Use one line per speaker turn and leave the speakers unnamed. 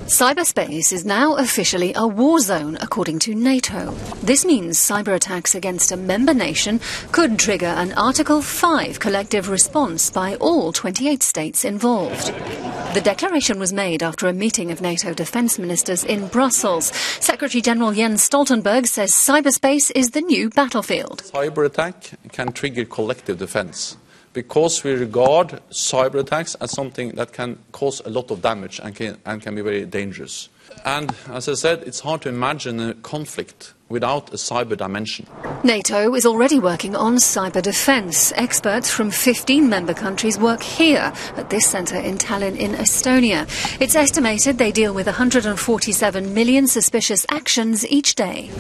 Cyberspace is now officially a war zone, according to NATO. This means cyber attacks against a member nation could trigger an Article 5 collective response by all 28 states involved. The declaration was made after a meeting of NATO defence ministers in Brussels. Secretary-General Jens Stoltenberg says cyberspace is the new battlefield.
Cyber attack can trigger collective defence, because we regard cyber attacks as something that can cause a lot of damage and can be very dangerous. And as I said, it's hard to imagine a conflict without a cyber dimension.
NATO is already working on cyber defence. Experts from 15 member countries work here at this centre in Tallinn in Estonia. It's estimated they deal with 147 million suspicious actions each day.